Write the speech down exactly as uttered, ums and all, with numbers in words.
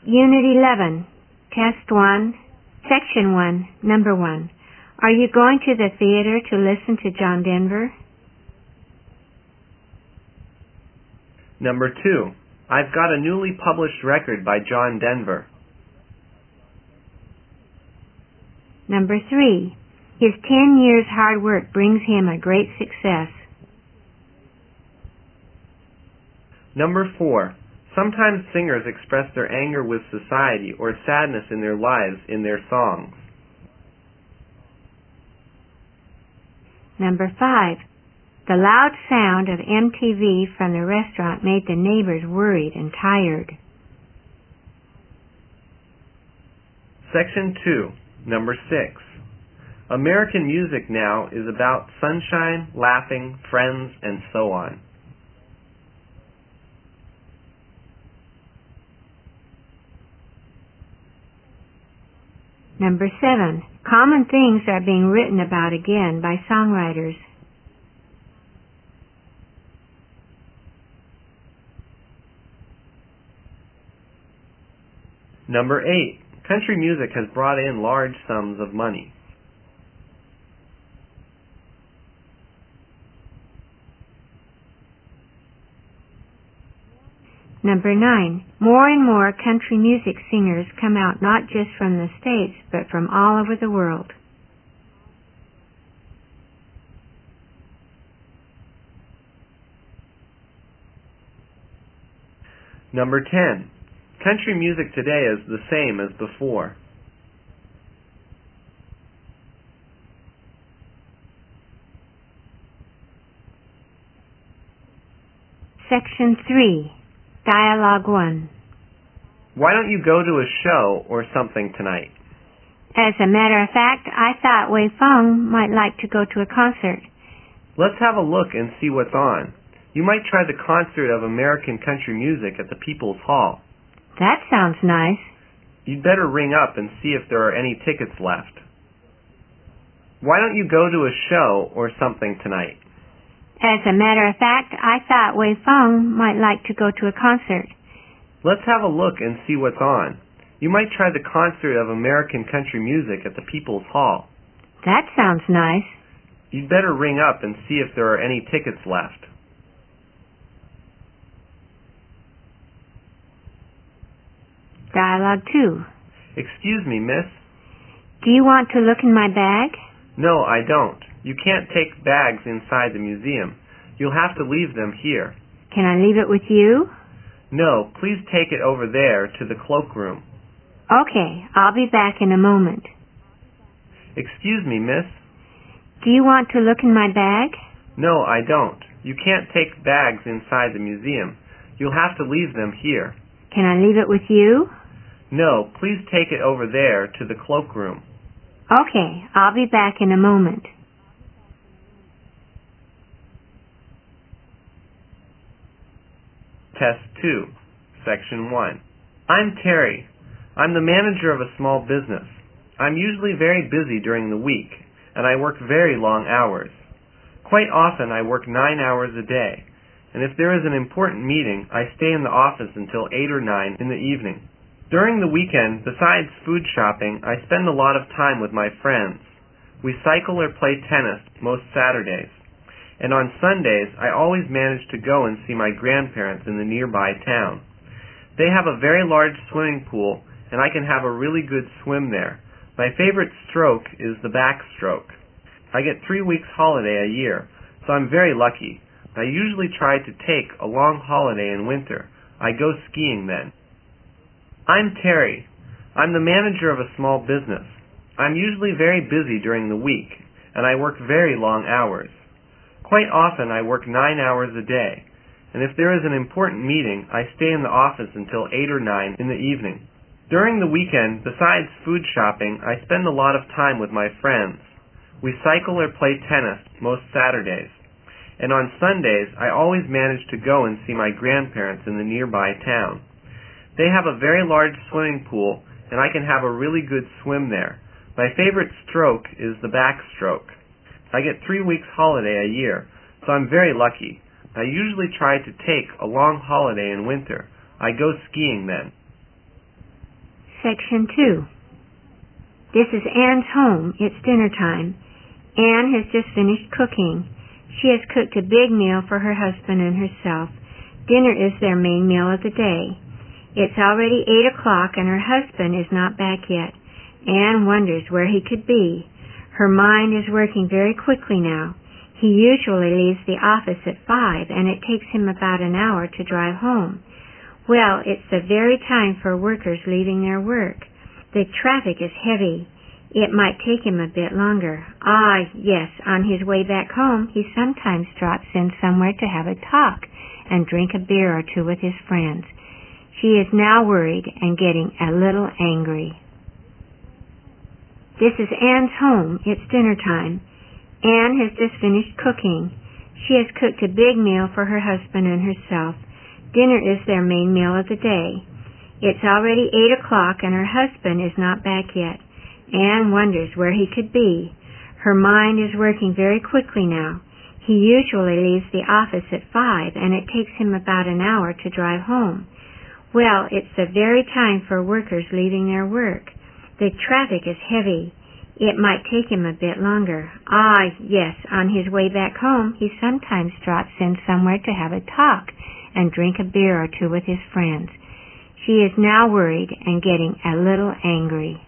Unit eleven, Test one, Section one, Number one. Are you going to the theater to listen to John Denver? Number two. I've got a newly published record by John Denver. Number three. His ten years' hard work brings him a great success. Number four. Sometimes singers express their anger with society or sadness in their lives in their songs. Number five. The loud sound of M T V from the restaurant made the neighbors worried and tired. Section two, Number six. American music now is about sunshine, laughing, friends, and so on. Number seven. Common things are being written about again by songwriters. Number eight. Country music has brought in large sums of money. Number nine. More and more country music singers come out not just from the States, but from all over the world. Number ten. Country music today is the same as before. Section three. Dialogue one. Why don't you go to a show or something tonight? As a matter of fact, I thought Wei Feng might like to go to a concert. Let's have a look and see what's on. You might try the concert of American country music at the People's Hall. That sounds nice. You'd better ring up and see if there are any tickets left. Why don't you go to a show or something tonight? As a matter of fact, I thought Wei Feng might like to go to a concert. Let's have a look and see what's on. You might try the concert of American country music at the People's Hall. That sounds nice. You'd better ring up and see if there are any tickets left. Dialogue two. Excuse me, miss. Do you want to look in my bag? No, I don't. You can't take bags inside the museum. You'll have to leave them here. Can I leave it with you? No, please take it over there to the cloakroom. Okay, I'll be back in a moment. Excuse me, miss. Do you want to look in my bag? No, I don't. You can't take bags inside the museum. You'll have to leave them here. Can I leave it with you? No, please take it over there to the cloakroom. Okay, I'll be back in a moment. Test two, Section one. I'm Terry. I'm the manager of a small business. I'm usually very busy during the week, and I work very long hours. Quite often I work nine hours a day, and if there is an important meeting, I stay in the office until eight or nine in the evening. During the weekend, besides food shopping, I spend a lot of time with my friends. We cycle or play tennis most Saturdays. And on Sundays, I always manage to go and see my grandparents in the nearby town. They have a very large swimming pool, and I can have a really good swim there. My favorite stroke is the backstroke. I get three weeks holiday a year, so I'm very lucky. I usually try to take a long holiday in winter. I go skiing then. I'm Terry. I'm the manager of a small business. I'm usually very busy during the week, and I work very long hours. Quite often I work nine hours a day, and if there is an important meeting, I stay in the office until eight or nine in the evening. During the weekend, besides food shopping, I spend a lot of time with my friends. We cycle or play tennis most Saturdays. And on Sundays, I always manage to go and see my grandparents in the nearby town. They have a very large swimming pool, and I can have a really good swim there. My favorite stroke is the backstroke. I get three weeks holiday a year, so I'm very lucky. I usually try to take a long holiday in winter. I go skiing then. Section two. This is Anne's home. It's dinner time. Anne has just finished cooking. She has cooked a big meal for her husband and herself. Dinner is their main meal of the day. It's already eight o'clock and her husband is not back yet. Anne wonders where he could be. Her mind is working very quickly now. He usually leaves the office at five and it takes him about an hour to drive home. Well, it's the very time for workers leaving their work. The traffic is heavy. It might take him a bit longer. Ah, yes, on his way back home, he sometimes drops in somewhere to have a talk and drink a beer or two with his friends. She is now worried and getting a little angry. This is Anne's home. It's dinner time. Anne has just finished cooking. She has cooked a big meal for her husband and herself. Dinner is their main meal of the day. It's already eight o'clock and her husband is not back yet. Anne wonders where he could be. Her mind is working very quickly now. He usually leaves the office at five and it takes him about an hour to drive home. Well, it's the very time for workers leaving their work. The traffic is heavy. It might take him a bit longer. Ah, yes, on his way back home, he sometimes drops in somewhere to have a talk and drink a beer or two with his friends. She is now worried and getting a little angry.